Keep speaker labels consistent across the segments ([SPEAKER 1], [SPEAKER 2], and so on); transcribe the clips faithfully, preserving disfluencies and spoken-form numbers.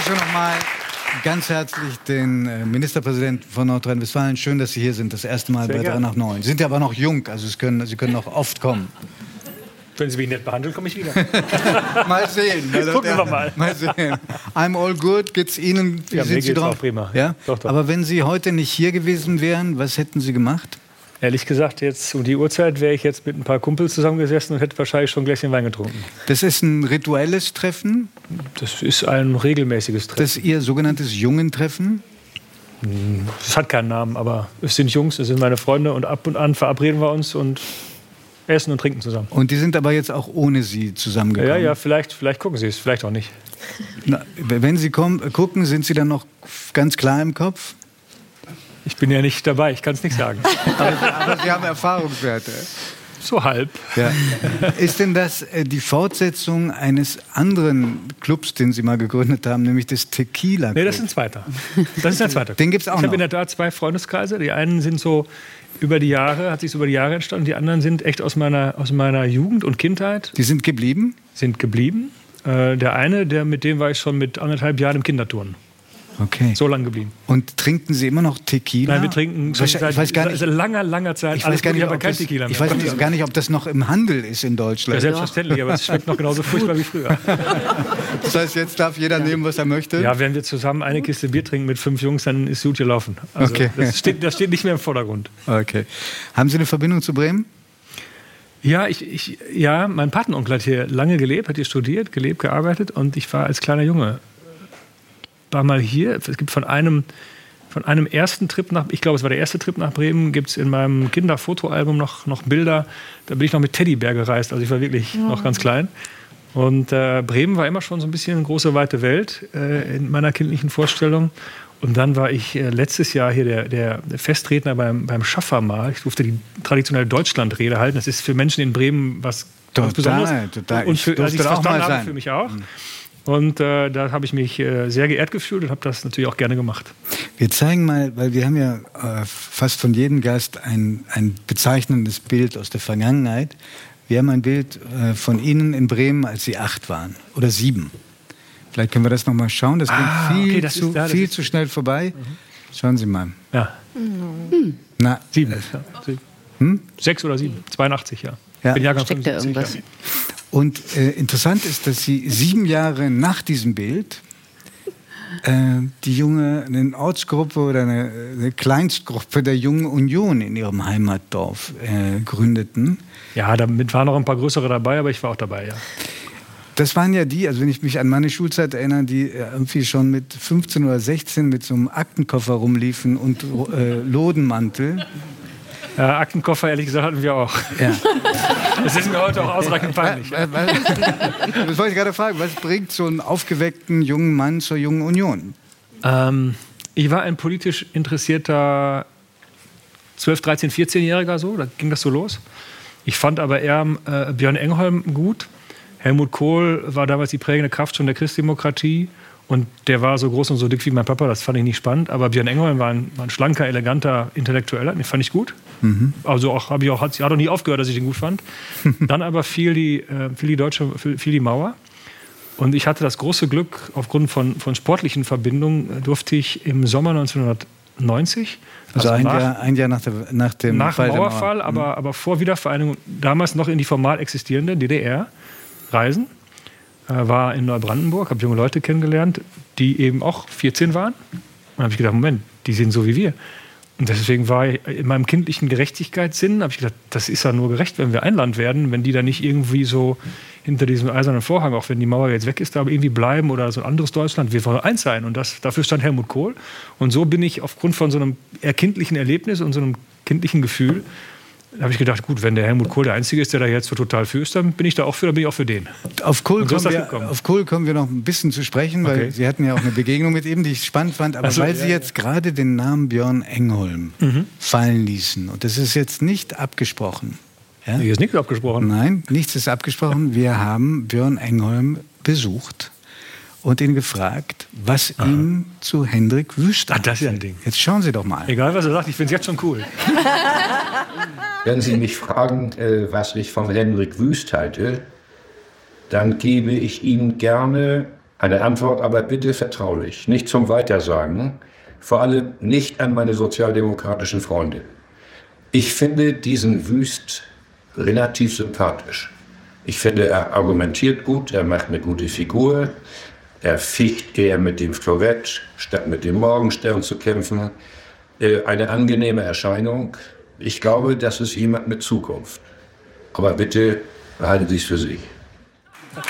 [SPEAKER 1] begrüße nochmal ganz herzlich den Ministerpräsidenten von Nordrhein-Westfalen. Schön, dass Sie hier sind, das erste Mal Sehr bei drei nach neun. Sie sind ja aber noch jung, also Sie können, Sie können noch oft kommen.
[SPEAKER 2] Wenn Sie mich nett behandeln, komme ich wieder.
[SPEAKER 1] Mal sehen.
[SPEAKER 2] Gucken wir mal.
[SPEAKER 1] Mal sehen. I'm all good. Geht's Ihnen? Wie
[SPEAKER 2] ja,
[SPEAKER 1] sind
[SPEAKER 2] mir
[SPEAKER 1] Sie
[SPEAKER 2] geht's
[SPEAKER 1] drauf?
[SPEAKER 2] Auch prima.
[SPEAKER 1] Ja?
[SPEAKER 2] Doch, doch.
[SPEAKER 1] Aber wenn Sie heute nicht hier gewesen wären, was hätten Sie gemacht?
[SPEAKER 2] Ehrlich gesagt, jetzt um die Uhrzeit wäre ich jetzt mit ein paar Kumpels zusammengesessen und hätte wahrscheinlich schon ein Gläschen Wein getrunken.
[SPEAKER 1] Das ist ein rituelles Treffen?
[SPEAKER 2] Das ist ein regelmäßiges Treffen.
[SPEAKER 1] Das ist Ihr sogenanntes Jungentreffen?
[SPEAKER 2] Es hat keinen Namen, aber es sind Jungs, es sind meine Freunde und ab und an verabreden wir uns und essen und trinken zusammen.
[SPEAKER 1] Und die sind aber jetzt auch ohne Sie zusammengekommen?
[SPEAKER 2] Ja, ja, vielleicht, vielleicht gucken Sie es, vielleicht auch nicht.
[SPEAKER 1] Na, wenn Sie kommen, gucken, sind Sie dann noch ganz klar im Kopf?
[SPEAKER 2] Ich bin ja nicht dabei, ich kann es nicht sagen.
[SPEAKER 1] aber, aber Sie haben Erfahrungswerte.
[SPEAKER 2] So halb.
[SPEAKER 1] Ja. Ist denn das äh, die Fortsetzung eines anderen Clubs, den Sie mal gegründet haben, nämlich des Tequila Club?
[SPEAKER 2] Nee, das ist ein zweiter. Das ist ein zweiter.
[SPEAKER 1] Den gibt's auch
[SPEAKER 2] ich
[SPEAKER 1] noch.
[SPEAKER 2] Ich habe in der Tat zwei Freundeskreise. Die einen sind so über die Jahre, hat sich über die Jahre entstanden. Die anderen sind echt aus meiner, aus meiner Jugend und Kindheit.
[SPEAKER 1] Die sind geblieben?
[SPEAKER 2] Sind geblieben. Äh, der eine, der, mit dem war ich schon mit anderthalb Jahren im Kinderturnen.
[SPEAKER 1] Okay.
[SPEAKER 2] So lang geblieben.
[SPEAKER 1] Und trinken Sie immer noch Tequila?
[SPEAKER 2] Nein, wir trinken schon seit,
[SPEAKER 1] weiß gar nicht,
[SPEAKER 2] seit langer, langer Zeit.
[SPEAKER 1] Ich weiß gar nicht,
[SPEAKER 2] aber
[SPEAKER 1] ob
[SPEAKER 2] kein
[SPEAKER 1] das,
[SPEAKER 2] Tequila mehr.
[SPEAKER 1] Ich weiß nicht, gar nicht, ob das noch im Handel ist in Deutschland.
[SPEAKER 2] Ja, selbstverständlich, aber es schmeckt noch genauso furchtbar wie früher.
[SPEAKER 1] Das heißt, jetzt darf jeder nehmen, was er möchte?
[SPEAKER 2] Ja, wenn wir zusammen eine Kiste Bier trinken mit fünf Jungs, dann ist es gut gelaufen. Also
[SPEAKER 1] okay.
[SPEAKER 2] das, steht, das steht nicht mehr im Vordergrund.
[SPEAKER 1] Okay. Haben Sie eine Verbindung zu Bremen?
[SPEAKER 2] Ja, ich, ich, ja, mein Patenonkel hat hier lange gelebt, hat hier studiert, gelebt, gearbeitet und ich war als kleiner Junge war mal hier. Es gibt von einem, von einem ersten Trip nach, ich glaube, es war der erste Trip nach Bremen, gibt es in meinem Kinderfotoalbum noch, noch Bilder. Da bin ich noch mit Teddybär gereist, also ich war wirklich ja. noch ganz klein. Und äh, Bremen war immer schon so ein bisschen eine große, weite Welt äh, in meiner kindlichen Vorstellung. Und dann war ich äh, letztes Jahr hier der, der Festredner beim, beim Schaffermahl. Ich durfte die traditionelle Deutschlandrede halten. Das ist für Menschen in Bremen was ganz
[SPEAKER 1] total,
[SPEAKER 2] Besonderes.
[SPEAKER 1] Total,
[SPEAKER 2] Und für, als ich es verstanden habe, für mich auch.
[SPEAKER 1] Mhm.
[SPEAKER 2] Und äh, da habe ich mich äh, sehr geehrt gefühlt und habe das natürlich auch gerne gemacht.
[SPEAKER 1] Wir zeigen mal, weil wir haben ja äh, fast von jedem Gast ein, ein bezeichnendes Bild aus der Vergangenheit. Wir haben ein Bild äh, von Ihnen in Bremen, als Sie acht waren oder sieben. Vielleicht können wir das noch mal schauen. Das geht
[SPEAKER 2] ah,
[SPEAKER 1] viel,
[SPEAKER 2] okay, das
[SPEAKER 1] zu,
[SPEAKER 2] da,
[SPEAKER 1] viel
[SPEAKER 2] ist
[SPEAKER 1] zu schnell vorbei. Mhm. Schauen Sie mal.
[SPEAKER 2] Ja.
[SPEAKER 3] Mhm.
[SPEAKER 1] Na,
[SPEAKER 2] sieben. Ja. Hm? Sechs oder sieben. zweiundachtzig, ja.
[SPEAKER 1] ja.
[SPEAKER 3] Bin Jahrgang Steckt da irgendwas? Ja.
[SPEAKER 1] Und äh, interessant ist, dass Sie sieben Jahre nach diesem Bild äh, die junge eine Ortsgruppe oder eine, eine Kleinstgruppe der Jungen Union in Ihrem Heimatdorf äh, gründeten.
[SPEAKER 2] Ja, damit waren noch ein paar größere dabei, aber ich war auch dabei, ja.
[SPEAKER 1] Das waren ja die, also wenn ich mich an meine Schulzeit erinnere, die irgendwie schon mit fünfzehn oder sechzehn mit so einem Aktenkoffer rumliefen und äh, Lodenmantel.
[SPEAKER 2] Ja, Aktenkoffer, ehrlich gesagt, hatten wir auch.
[SPEAKER 1] Ja.
[SPEAKER 2] Das ist mir heute auch ausreichend peinlich.
[SPEAKER 1] Das wollte ich gerade fragen. Was bringt so einen aufgeweckten jungen Mann zur Jungen Union?
[SPEAKER 2] Ähm, ich war ein politisch interessierter zwölf-, dreizehn-, vierzehnjähriger, so, da ging das so los. Ich fand aber eher äh, Björn Engholm gut. Helmut Kohl war damals die prägende Kraft schon der Christdemokratie. Und der war so groß und so dick wie mein Papa, das fand ich nicht spannend. Aber Björn Engholm war ein, war ein schlanker, eleganter Intellektueller, den fand ich gut. Mhm. Also auch, habe ich auch, hat, hat auch nie aufgehört, dass ich den gut fand. Dann aber fiel die, äh, fiel die deutsche, fiel, fiel die Mauer. Und ich hatte das große Glück, aufgrund von, von sportlichen Verbindungen durfte ich im Sommer neunzehnhundertneunzig,
[SPEAKER 1] also, also ein, nach, Jahr, ein Jahr nach, der, nach dem
[SPEAKER 2] nach
[SPEAKER 1] Fall
[SPEAKER 2] Mauerfall,
[SPEAKER 1] der Mauer.
[SPEAKER 2] aber, aber vor Wiedervereinigung, damals noch in die formal existierende D D R reisen. War in Neubrandenburg, habe junge Leute kennengelernt, die eben auch vierzehn waren. Und dann habe ich gedacht, Moment, die sind so wie wir. Und deswegen war ich in meinem kindlichen Gerechtigkeitssinn, habe ich gedacht, das ist ja nur gerecht, wenn wir ein Land werden, wenn die da nicht irgendwie so hinter diesem eisernen Vorhang, auch wenn die Mauer jetzt weg ist, da aber irgendwie bleiben oder so ein anderes Deutschland. Wir wollen eins sein. Und das, dafür stand Helmut Kohl. Und so bin ich aufgrund von so einem eher kindlichen Erlebnis und so einem kindlichen Gefühl, da habe ich gedacht, gut, wenn der Helmut Kohl der Einzige ist, der da jetzt so total für ist, dann bin ich da auch für, dann bin ich auch für den.
[SPEAKER 1] Auf Kohl,
[SPEAKER 2] so
[SPEAKER 1] kommen, wir, auf Kohl kommen wir noch ein bisschen zu sprechen, weil okay. Sie hatten ja auch eine Begegnung mit ihm, die ich spannend fand. Aber also, weil ja, Sie jetzt ja. gerade den Namen Björn Engholm mhm. fallen ließen, und das ist jetzt nicht abgesprochen. Ja?
[SPEAKER 2] Hier ist nichts abgesprochen.
[SPEAKER 1] Nein, nichts ist abgesprochen. Wir haben Björn Engholm besucht und ihn gefragt, was Aha. ihm zu Hendrik Wüst
[SPEAKER 2] Ach, das ist ja ein Ding.
[SPEAKER 1] Jetzt schauen Sie doch mal.
[SPEAKER 2] Egal, was er sagt, ich finde es jetzt schon cool.
[SPEAKER 4] Wenn Sie mich fragen, äh, was ich von Hendrik Wüst halte, dann gebe ich Ihnen gerne Eine Antwort aber bitte vertraulich, nicht zum Weitersagen, vor allem nicht an meine sozialdemokratischen Freunde. Ich finde diesen Wüst relativ sympathisch. Ich finde, er argumentiert gut, er macht eine gute Figur, er ficht eher mit dem Florett, statt mit dem Morgenstern zu kämpfen. Eine angenehme Erscheinung. Ich glaube, das ist jemand mit Zukunft. Aber bitte behalten Sie es für sich.
[SPEAKER 1] Oder?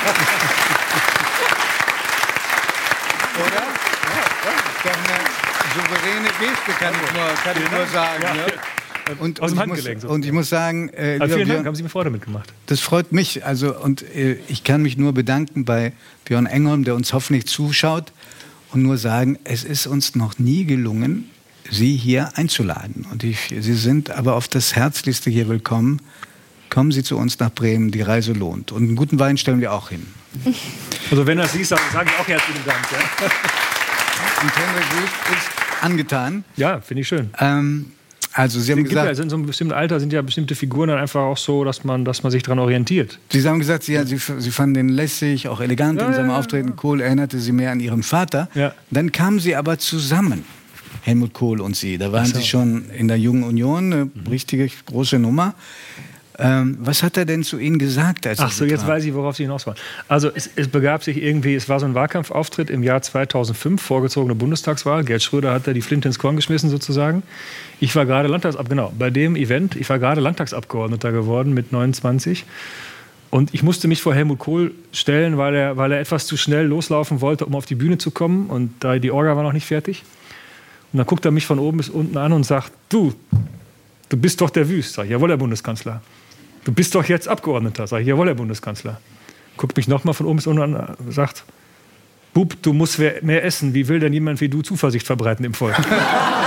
[SPEAKER 1] Doch eine souveräne Geste, kann ich nur, kann ich nur sagen. Ja. Ne? Und,
[SPEAKER 2] Aus dem
[SPEAKER 1] und, ich muss, und ich muss sagen, äh,
[SPEAKER 2] also vielen
[SPEAKER 1] Björn,
[SPEAKER 2] Dank, haben Sie mir Freude mitgemacht.
[SPEAKER 1] Das freut mich. Also, und äh, ich kann mich nur bedanken bei Björn Engholm, der uns hoffentlich zuschaut, und nur sagen, es ist uns noch nie gelungen, Sie hier einzuladen. Und ich, Sie sind aber auf das Herzlichste hier willkommen. Kommen Sie zu uns nach Bremen, die Reise lohnt. Und einen guten Wein stellen wir auch hin.
[SPEAKER 2] Also wenn er es sieht, sage ich auch herzlichen Dank. Ja.
[SPEAKER 1] Und Henrik Wüst ist angetan.
[SPEAKER 2] Ja, finde ich schön.
[SPEAKER 1] Ähm, also Sie haben
[SPEAKER 2] es gibt
[SPEAKER 1] gesagt,
[SPEAKER 2] ja, in so einem bestimmten Alter sind ja bestimmte Figuren dann einfach auch so, dass man, dass man sich daran orientiert.
[SPEAKER 1] Sie haben gesagt, Sie, Sie, Sie fanden den lässig, auch elegant
[SPEAKER 2] ja,
[SPEAKER 1] in seinem
[SPEAKER 2] ja,
[SPEAKER 1] Auftreten.
[SPEAKER 2] ja.
[SPEAKER 1] Kohl erinnerte Sie mehr an Ihren Vater.
[SPEAKER 2] Ja.
[SPEAKER 1] Dann kamen Sie aber zusammen, Helmut Kohl und Sie. Da waren
[SPEAKER 2] so.
[SPEAKER 1] Sie schon in der Jungen Union, eine mhm. richtige große Nummer. Ähm, was hat er denn zu Ihnen gesagt? Als
[SPEAKER 2] Ach so, jetzt weiß ich, worauf Sie hinaus wollen. Also es, es begab sich irgendwie, es war so ein Wahlkampfauftritt im Jahr zweitausendfünf, vorgezogene Bundestagswahl. Gerd Schröder hat da die Flinte ins Korn geschmissen sozusagen. Ich war gerade Landtagsabgeordneter, genau, bei dem Event, ich war gerade Landtagsabgeordneter geworden mit neunundzwanzig. Und ich musste mich vor Helmut Kohl stellen, weil er, weil er etwas zu schnell loslaufen wollte, um auf die Bühne zu kommen. Und da die Orga war noch nicht fertig. Und dann guckt er mich von oben bis unten an und sagt, du, du bist doch der Wüst. Sag ich, jawohl, Herr Bundeskanzler. Du bist doch jetzt Abgeordneter. Sag ich, jawohl, Herr Bundeskanzler. Guckt mich nochmal von oben bis unten an und sagt, Bub, du musst mehr essen. Wie will denn jemand wie du Zuversicht verbreiten im Volk? Und,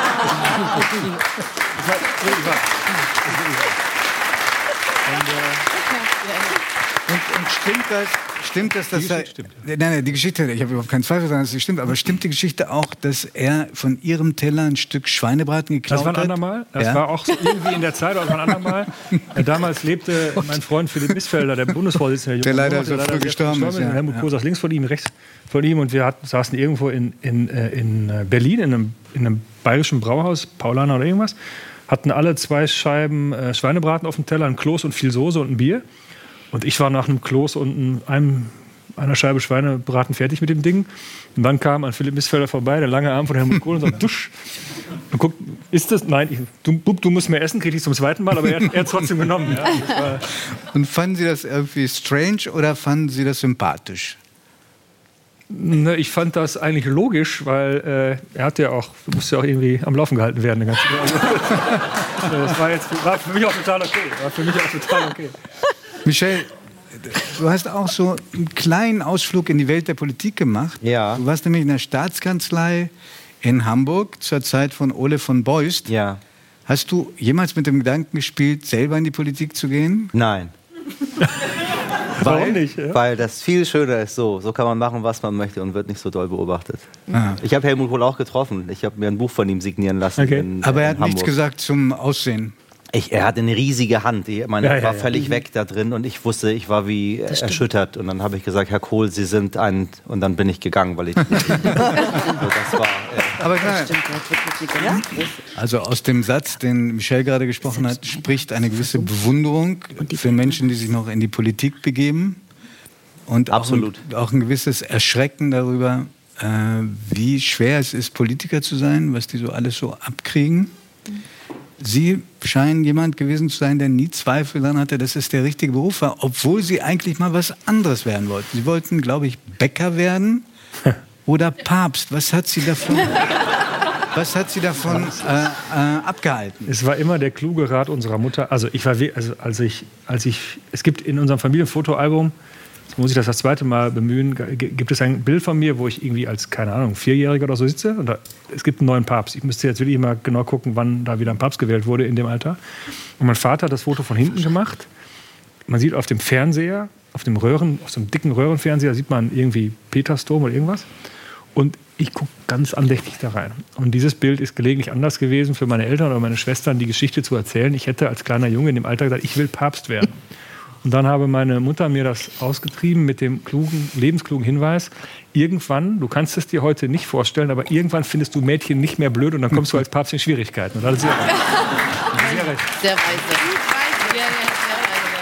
[SPEAKER 1] und, und stimmt das, stimmt das, dass
[SPEAKER 2] die
[SPEAKER 1] er,
[SPEAKER 2] stimmt.
[SPEAKER 1] nein, nein, die Geschichte, ich habe überhaupt keinen Zweifel daran, dass sie stimmt, aber stimmt die Geschichte auch, dass er von Ihrem Teller ein Stück Schweinebraten geklaut hat?
[SPEAKER 2] Das war ein andermal. Das
[SPEAKER 1] ja?
[SPEAKER 2] war auch so irgendwie in der Zeit, aber ein andermal. Damals lebte mein Freund Philipp Missfelder, der Bundesvorsitzende der,
[SPEAKER 1] der leider so früh gestorben ist. Ja.
[SPEAKER 2] Helmut Kohl saß links von ihm, rechts von ihm, und wir hatten, saßen irgendwo in, in, in Berlin in einem, in einem bayerischen Brauhaus, Paulaner oder irgendwas, hatten alle zwei Scheiben äh, Schweinebraten auf dem Teller, ein Kloß und viel Soße und ein Bier. Und ich war nach einem Kloß und einem, einer Scheibe Schweinebraten fertig mit dem Ding. Und dann kam an Philipp Missfelder vorbei, der lange Arm von Helmut Kohl, und sagt, dusch. Und guckt, ist das? Nein, ich, du, du musst mehr essen, krieg ich zum zweiten Mal, aber er, er hat es trotzdem genommen. Ja. War,
[SPEAKER 1] und fanden Sie das irgendwie strange oder fanden Sie das sympathisch?
[SPEAKER 2] Ne, ich fand das eigentlich logisch, weil äh, er hat ja auch, musste ja auch irgendwie am Laufen gehalten werden. Ganze, also, das war, jetzt, war für mich auch total okay. War für mich auch total okay.
[SPEAKER 1] Michel, du hast auch so einen kleinen Ausflug in die Welt der Politik gemacht.
[SPEAKER 5] Ja.
[SPEAKER 1] Du warst nämlich in der Staatskanzlei in Hamburg zur Zeit von Ole von Beust.
[SPEAKER 5] Ja.
[SPEAKER 1] Hast du jemals mit dem Gedanken gespielt, selber in die Politik zu gehen?
[SPEAKER 5] Nein.
[SPEAKER 2] Warum
[SPEAKER 5] weil,
[SPEAKER 2] nicht? Ja?
[SPEAKER 5] Weil das viel schöner ist so. So kann man machen, was man möchte und wird nicht so doll beobachtet.
[SPEAKER 1] Ah.
[SPEAKER 5] Ich habe Helmut Kohl auch getroffen. Ich habe mir ein Buch von ihm signieren lassen.
[SPEAKER 2] Okay.
[SPEAKER 5] In,
[SPEAKER 1] Aber er
[SPEAKER 5] in
[SPEAKER 1] hat nichts
[SPEAKER 5] Hamburg.
[SPEAKER 1] gesagt zum Aussehen.
[SPEAKER 5] Ich, er hatte eine riesige Hand. Ich meine,
[SPEAKER 2] Ja,
[SPEAKER 5] er war
[SPEAKER 2] ja, ja.
[SPEAKER 5] völlig weg da drin und ich wusste, ich war wie
[SPEAKER 3] Das stimmt.
[SPEAKER 5] erschüttert. Und dann habe ich gesagt, Herr Kohl, Sie sind ein... Und dann bin ich gegangen, weil ich... so, das war... Äh,
[SPEAKER 1] Aber klar,
[SPEAKER 3] Stimmt, er hat wirklich gegangen.
[SPEAKER 1] also aus dem Satz, den Michel gerade gesprochen hat, spricht eine gewisse Bewunderung für Menschen, die sich noch in die Politik begeben. Und auch
[SPEAKER 5] Absolut.
[SPEAKER 1] Ein, auch ein gewisses Erschrecken darüber, äh, wie schwer es ist, Politiker zu sein, was die so alles so abkriegen. Sie scheinen jemand gewesen zu sein, der nie Zweifel daran hatte, dass es der richtige Beruf war, obwohl Sie eigentlich mal was anderes werden wollten. Sie wollten, glaube ich, Bäcker werden oder Papst. Was hat Sie davon, was hat Sie davon äh, äh, abgehalten?
[SPEAKER 2] Es war immer der kluge Rat unserer Mutter. Also ich war, we- also als ich, als ich, es gibt in unserem Familienfotoalbum, jetzt muss ich das das zweite Mal bemühen, g- gibt es ein Bild von mir, wo ich irgendwie als, keine Ahnung, Vierjähriger oder so sitze. Und da, es gibt einen neuen Papst. Ich müsste jetzt wirklich mal genau gucken, wann da wieder ein Papst gewählt wurde in dem Alter. Und mein Vater hat das Foto von hinten gemacht. Man sieht auf dem Fernseher, auf dem Röhren, auf so einem dicken Röhrenfernseher sieht man irgendwie Petersdom oder irgendwas. Und ich gucke ganz andächtig da rein. Und dieses Bild ist gelegentlich anders gewesen für meine Eltern oder meine Schwestern, die Geschichte zu erzählen. Ich hätte als kleiner Junge in dem Alter gesagt, ich will Papst werden. Und Und dann habe meine Mutter mir das ausgetrieben mit dem klugen, lebensklugen Hinweis, irgendwann, du kannst es dir heute nicht vorstellen, aber irgendwann findest du Mädchen nicht mehr blöd und dann kommst du als Papst in Schwierigkeiten. Und das ist sehr recht.
[SPEAKER 3] Sehr recht. Sehr weise. Sehr, sehr, sehr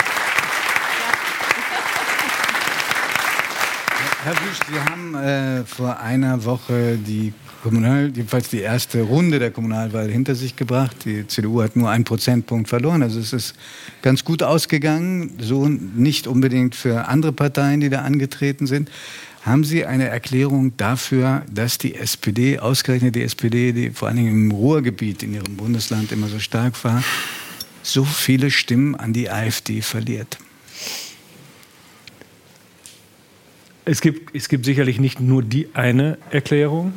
[SPEAKER 1] Herr Wüst, Sie haben äh, vor einer Woche die Kommunal, jedenfalls die erste Runde der Kommunalwahl hinter sich gebracht. Die C D U hat nur einen Prozentpunkt verloren. Also es ist ganz gut ausgegangen. So nicht unbedingt für andere Parteien, die da angetreten sind. Haben Sie eine Erklärung dafür, dass die S P D, ausgerechnet die S P D, die vor allen Dingen im Ruhrgebiet in ihrem Bundesland immer so stark war, so viele Stimmen an die AfD verliert?
[SPEAKER 2] Es gibt, es gibt sicherlich nicht nur die eine Erklärung,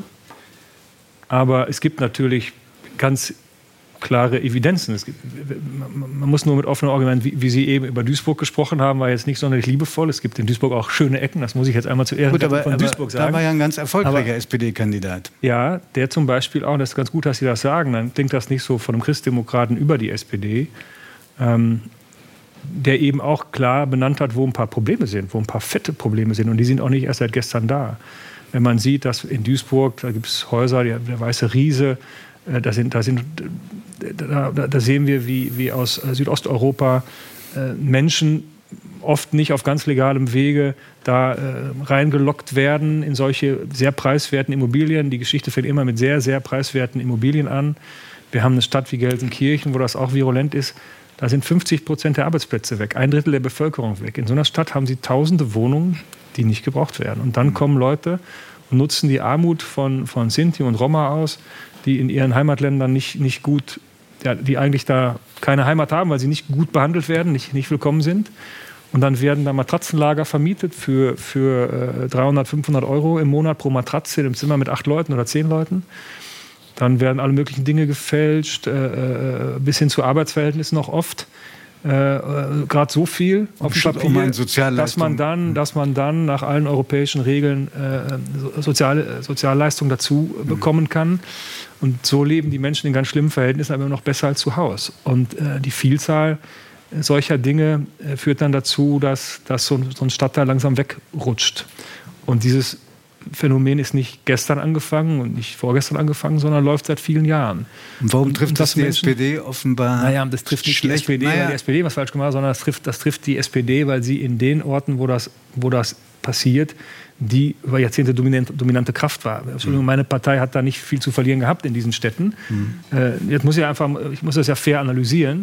[SPEAKER 2] aber es gibt natürlich ganz klare Evidenzen. Es gibt, man muss nur mit offenem Argument, wie, wie Sie eben über Duisburg gesprochen haben, war jetzt nicht sonderlich liebevoll. Es gibt in Duisburg auch schöne Ecken, das muss ich jetzt einmal zu Ehren
[SPEAKER 1] gut, aber,
[SPEAKER 2] von
[SPEAKER 1] aber
[SPEAKER 2] Duisburg sagen.
[SPEAKER 1] Da war ja ein ganz erfolgreicher
[SPEAKER 2] aber,
[SPEAKER 1] S P D-Kandidat.
[SPEAKER 2] Ja, der zum Beispiel auch, das ist ganz gut, dass Sie das sagen, dann klingt das nicht so von einem Christdemokraten über die S P D, ähm, der eben auch klar benannt hat, wo ein paar Probleme sind, wo ein paar fette Probleme sind. Und die sind auch nicht erst seit gestern da. Wenn man sieht, dass in Duisburg, da gibt es Häuser, der, der Weiße Riese, äh, da, sind, da, sind, da, da sehen wir, wie, wie aus Südosteuropa äh, Menschen oft nicht auf ganz legalem Wege da äh, reingelockt werden in solche sehr preiswerten Immobilien. Die Geschichte fängt immer mit sehr, sehr preiswerten Immobilien an. Wir haben eine Stadt wie Gelsenkirchen, wo das auch virulent ist. Da sind fünfzig Prozent der Arbeitsplätze weg, ein Drittel der Bevölkerung weg. In so einer Stadt haben Sie tausende Wohnungen, die nicht gebraucht werden. Und dann kommen Leute und nutzen die Armut von, von Sinti und Roma aus, die in ihren Heimatländern nicht, nicht gut, ja, die eigentlich da keine Heimat haben, weil sie nicht gut behandelt werden, nicht, nicht willkommen sind. Und dann werden da Matratzenlager vermietet für, für äh, dreihundert, fünfhundert Euro im Monat pro Matratze im Zimmer mit acht Leuten oder zehn Leuten. Dann werden alle möglichen Dinge gefälscht, äh, äh, bis hin zu Arbeitsverhältnissen noch oft. Äh, äh, Gerade so viel auf dem Papier, dass man, dann, dass man dann nach allen europäischen Regeln äh, soziale, Sozialleistungen dazu mhm. bekommen kann. Und so leben die Menschen in ganz schlimmen Verhältnissen, aber immer noch besser als zu Hause. Und äh, die Vielzahl solcher Dinge äh, führt dann dazu, dass, dass so, so ein Stadtteil langsam wegrutscht. Und dieses Phänomen ist nicht gestern angefangen und nicht vorgestern angefangen, sondern läuft seit vielen Jahren.
[SPEAKER 1] Und warum trifft
[SPEAKER 2] und
[SPEAKER 1] das die
[SPEAKER 2] Menschen,
[SPEAKER 1] S P D offenbar?
[SPEAKER 2] Naja, das trifft nicht
[SPEAKER 1] schlecht.
[SPEAKER 2] die S P D,
[SPEAKER 1] naja.
[SPEAKER 2] weil die S P D was falsch gemacht hat, sondern das trifft, das trifft die S P D, weil sie in den Orten, wo das, wo das passiert, die über Jahrzehnte dominante, dominante Kraft war. Entschuldigung, meine Partei hat da nicht viel zu verlieren gehabt in diesen Städten. Mhm. Äh, jetzt muss ich einfach, ich muss das ja fair analysieren.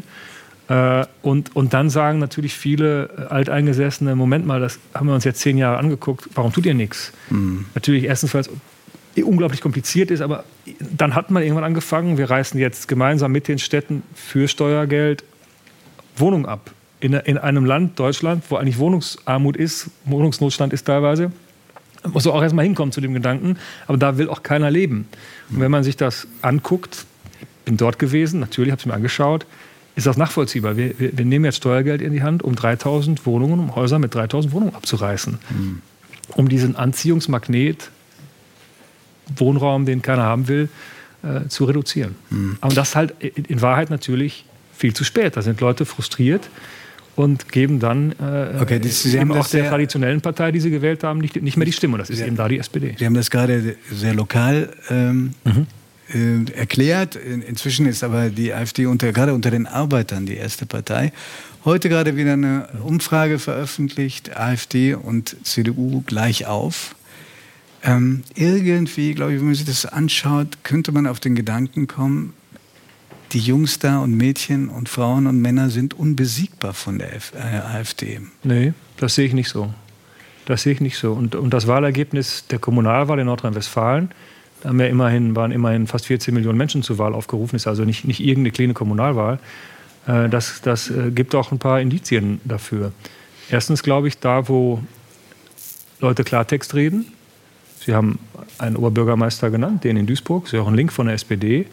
[SPEAKER 2] Äh, und, und dann sagen natürlich viele Alteingesessene, Moment mal, das haben wir uns jetzt zehn Jahre angeguckt, warum tut ihr nichts? Mhm. Natürlich erstens, weil es unglaublich kompliziert ist, aber dann hat man irgendwann angefangen, wir reißen jetzt gemeinsam mit den Städten für Steuergeld Wohnungen ab. In, in einem Land, Deutschland, wo eigentlich Wohnungsarmut ist, Wohnungsnotstand ist teilweise, muss man auch erstmal hinkommen zu dem Gedanken, aber da will auch keiner leben. Und wenn man sich das anguckt, ich bin dort gewesen, natürlich habe ich es mir angeschaut, ist das nachvollziehbar. Wir, wir, wir nehmen jetzt Steuergeld in die Hand, um dreitausend Wohnungen, um Häuser mit dreitausend Wohnungen abzureißen. Mhm. Um diesen Anziehungsmagnet, Wohnraum, den keiner haben will, äh, zu reduzieren. Mhm. Aber das halt in Wahrheit natürlich viel zu spät. Da sind Leute frustriert und geben dann äh,
[SPEAKER 1] okay, das, Sie
[SPEAKER 2] eben
[SPEAKER 1] haben
[SPEAKER 2] auch der traditionellen Partei, die sie gewählt haben, nicht, nicht mehr die Stimme. Und das ist ja eben da die S P D.
[SPEAKER 1] Sie haben das gerade sehr lokal ähm, mhm. äh, erklärt. Inzwischen ist aber die AfD unter, gerade unter den Arbeitern die erste Partei. Heute gerade wieder eine Umfrage veröffentlicht, AfD und C D U gleich auf. Ähm, irgendwie, glaube ich, wenn man sich das anschaut, könnte man auf den Gedanken kommen, die Jungs da und Mädchen und Frauen und Männer sind unbesiegbar von der F- äh, AfD.
[SPEAKER 2] Nee, das sehe ich nicht so. Das sehe ich nicht so. Und, und das Wahlergebnis der Kommunalwahl in Nordrhein-Westfalen, da haben ja immerhin, waren immerhin fast vierzehn Millionen Menschen zur Wahl aufgerufen, ist also nicht, nicht irgendeine kleine Kommunalwahl. Äh, das das äh, gibt auch ein paar Indizien dafür. Erstens glaube ich, da wo Leute Klartext reden, Sie haben einen Oberbürgermeister genannt, den in Duisburg, ist ja auch ein Link von der S P D,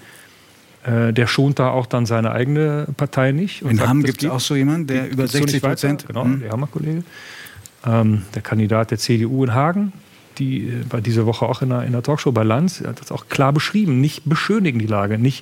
[SPEAKER 2] der schont da auch dann seine eigene Partei nicht. Und
[SPEAKER 1] in Hamm gibt es auch so jemanden, der über sechzig Prozent...
[SPEAKER 2] Genau, hm. der Hammer-Kollege. Ähm, der Kandidat der C D U in Hagen, die war diese Woche auch in der, in der Talkshow bei Lanz, hat das auch klar beschrieben. Nicht beschönigen die Lage, nicht,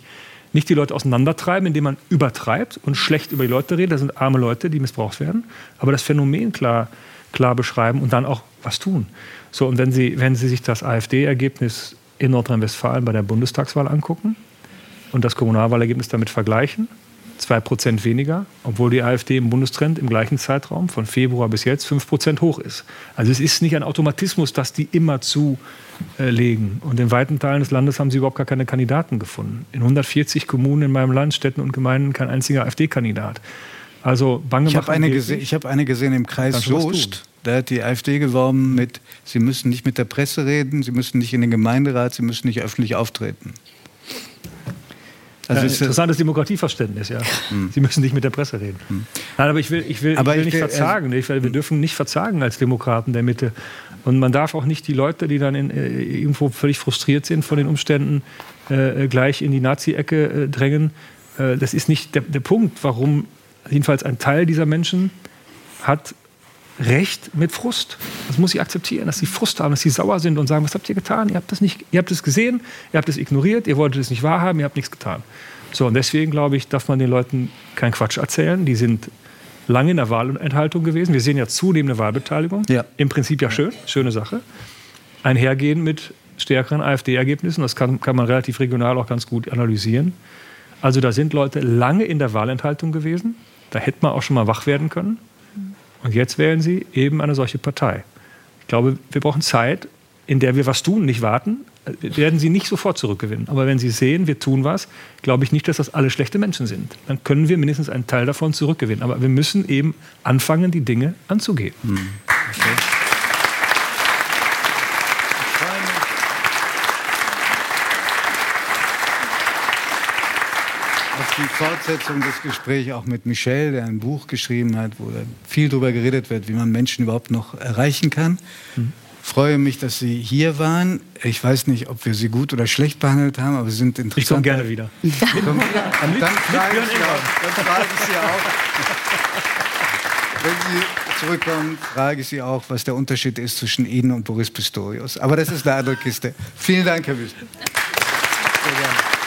[SPEAKER 2] Nicht die Leute auseinandertreiben, indem man übertreibt und schlecht über die Leute redet. Das sind arme Leute, die missbraucht werden. Aber das Phänomen klar, klar beschreiben und dann auch was tun. So, und wenn Sie, wenn Sie sich das AfD-Ergebnis in Nordrhein-Westfalen bei der Bundestagswahl angucken und das Kommunalwahlergebnis damit vergleichen, zwei Prozent weniger, obwohl die AfD im Bundestrend im gleichen Zeitraum von Februar bis jetzt fünf Prozent hoch ist. Also es ist nicht ein Automatismus, dass die immer zulegen. Und in weiten Teilen des Landes haben sie überhaupt gar keine Kandidaten gefunden. In hundertvierzig Kommunen in meinem Land, Städten und Gemeinden kein einziger AfD-Kandidat. Also bange
[SPEAKER 1] Ich habe eine, gese- ich hab eine gesehen im Kreis Soest. Da hat die AfD geworben mit, sie müssen nicht mit der Presse reden, sie müssen nicht in den Gemeinderat, sie müssen nicht öffentlich auftreten.
[SPEAKER 2] Also ja, interessantes Demokratieverständnis, ja. Hm. Sie müssen nicht mit der Presse reden. Hm. Nein, aber ich will, ich will, aber ich will nicht ich will, verzagen. Ich will, wir dürfen nicht verzagen als Demokraten der Mitte. Und man darf auch nicht die Leute, die dann in, äh, irgendwo völlig frustriert sind von den Umständen, äh, gleich in die Nazi-Ecke äh, drängen. Äh, das ist nicht der, der Punkt, warum jedenfalls ein Teil dieser Menschen hat Recht mit Frust. Das muss ich akzeptieren, dass sie Frust haben, dass sie sauer sind und sagen, was habt ihr getan? Ihr habt das nicht, ihr habt es gesehen, ihr habt es ignoriert, ihr wolltet es nicht wahrhaben, ihr habt nichts getan. So, und deswegen, glaube ich, darf man den Leuten keinen Quatsch erzählen. Die sind lange in der Wahlenthaltung gewesen. Wir sehen ja zunehmende Wahlbeteiligung. Ja. Im Prinzip ja schön, schöne Sache. Einhergehen mit stärkeren AfD-Ergebnissen. Das kann, kann man relativ regional auch ganz gut analysieren. Also da sind Leute lange in der Wahlenthaltung gewesen. Da hätte man auch schon mal wach werden können. Und jetzt wählen sie eben eine solche Partei. Ich glaube, wir brauchen Zeit, in der wir was tun, nicht warten. Wir werden sie nicht sofort zurückgewinnen. Aber wenn sie sehen, wir tun was, glaube ich nicht, dass das alle schlechte Menschen sind. Dann können wir mindestens einen Teil davon zurückgewinnen. Aber wir müssen eben anfangen, die Dinge anzugehen. Hm. Okay.
[SPEAKER 1] Die Fortsetzung des Gesprächs auch mit Michel, der ein Buch geschrieben hat, wo viel darüber geredet wird, wie man Menschen überhaupt noch erreichen kann. Mhm. Freue mich, dass Sie hier waren. Ich weiß nicht, ob wir Sie gut oder schlecht behandelt haben, aber Sie sind interessant.
[SPEAKER 2] Ich komme gerne wieder.
[SPEAKER 1] Komm, dann frage ich Sie auch. Dann frage ich Sie auch. Wenn Sie zurückkommen, frage ich Sie auch, was der Unterschied ist zwischen Ihnen und Boris Pistorius. Aber das ist eine andere Kiste. Vielen Dank, Herr Wüst. Sehr gerne.